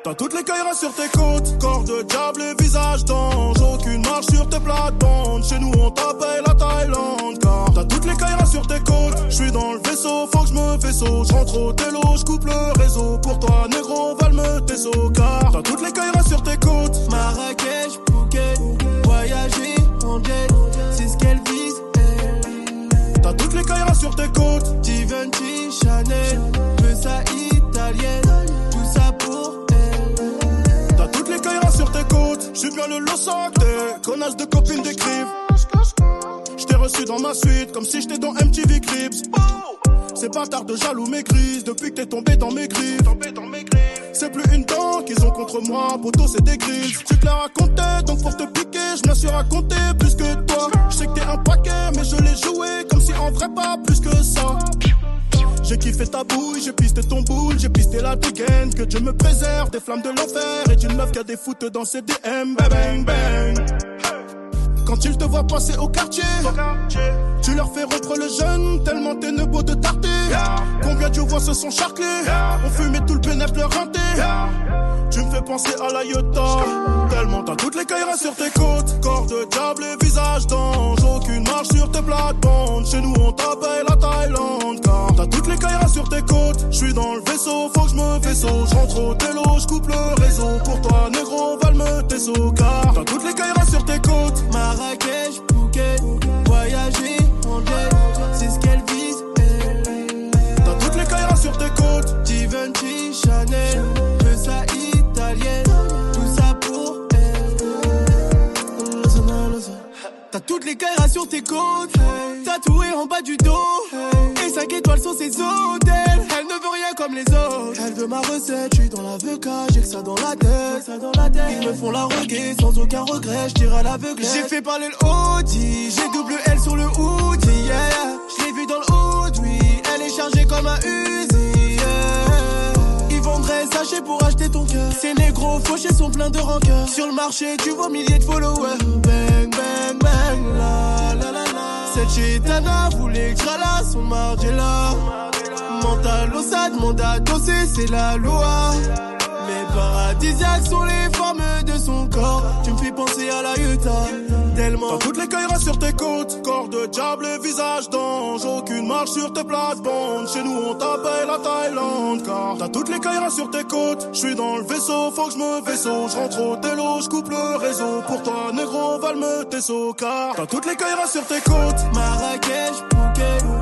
T'as toutes les cailleras sur tes côtes, corps de diable et visage d'ange. Aucune marche sur tes plates-bandes, chez nous on t'appelle la Thaïlande. Car t'as toutes les cailleras sur tes côtes, j'suis dans le vaisseau, faut que j'me vaisseau. J'rentre au télo, j'coupe le réseau. Pour toi négro, valme tes os. Car t'as toutes les cailleras sur tes côtes. Marrakech, Phuket, voyager en jet, c'est ce qu'elle vise. T'as toutes les cailleras sur tes côtes. Givenchy, Chanel, veux ça italienne, tout ça pour elle. T'as toutes les cailleras sur tes côtes. J'suis bien le Los Angeles, connasse de copines d'écrive. J't'ai reçu dans ma suite, comme si j'étais dans MTV Clips. C'est pas tard de jaloux mes grises, depuis que t'es tombé dans mes griffes. C'est plus une dent qu'ils ont contre moi, poto c'est des grilles. Tu te l'as raconté, donc pour te piquer, je me la suis raconté plus que toi. Je sais que t'es un paquet, mais je l'ai joué comme si en vrai pas plus que ça. J'ai kiffé ta bouille, j'ai pisté ton boule, j'ai pisté la dégaine. Que Dieu me préserve des flammes de l'enfer et d'une meuf qui a des foutes dans ses DM. Bang bang bang. Quand ils te voient passer au quartier, tu leur fais rompre le jeûne, tellement t'es beau de tarter. Combien de voix se sont charclés, on fumait tout le pénètre le renté. Tu me fais penser à la Iota, tellement t'as toutes les cailleras sur tes côtes. Corps de diable et visage d'ange, aucune marche sur tes plates-bandes. Chez nous on t'appelle la Thaïlande. Car t'as toutes les cailleras sur tes côtes, j'suis dans le vaisseau, faut que j'me vaisseau. J'rentre au télo, j'coupe le réseau. Pour toi négro, valme tes os. Car t'as toutes les cailleras sur tes côtes. Marrakech, Phuket, voyager en jet, c'est ce qu'elle vise. T'as toutes les cailleras sur tes côtes. Givenchy, Chanel, veux ça italienne, tout ça pour elle. T'as toutes les cailleras sur tes côtes, tatouées en bas du dos, et 5 étoiles sur ses hôtels. Elle ne veut rien comme les autres, elle veut ma recette. J'suis dans l'aveuglage, j'ai que ça dans la tête. Ils me font la reggae sans aucun regret, j'tire à l'aveugle. J'ai fait parler le Audi, j'ai double L sur le hoodie, yeah. J'l'ai vu dans le hood, oui, elle est chargée comme un Uzi, yeah. Ils vendraient sachet pour acheter ton cœur. Ces négros fauchés sont pleins de rancœur. Sur le marché, tu vois milliers de followers. Bang, bang, bang, la, la, la, la. Cette gitana voulait que j'ralasse son Margiela. Mental au sad, mandat dossé, c'est la loi. Mais paradisiaques sont les formes de son corps. Tu me fais penser à la Utah, tellement. T'as toutes les cailleras sur tes côtes, corps de diable et visage d'ange. Aucune marche sur tes plates-bandes, chez nous on t'appelle la Thaïlande. Car t'as toutes les cailleras sur tes côtes, j'suis dans le vaisseau, faut que j'me vaisseau. J'rentre au télo, j'coupe le réseau. Pour toi négro, valme tes os. Car t'as toutes les cailleras sur tes côtes. Marrakech, Phuket,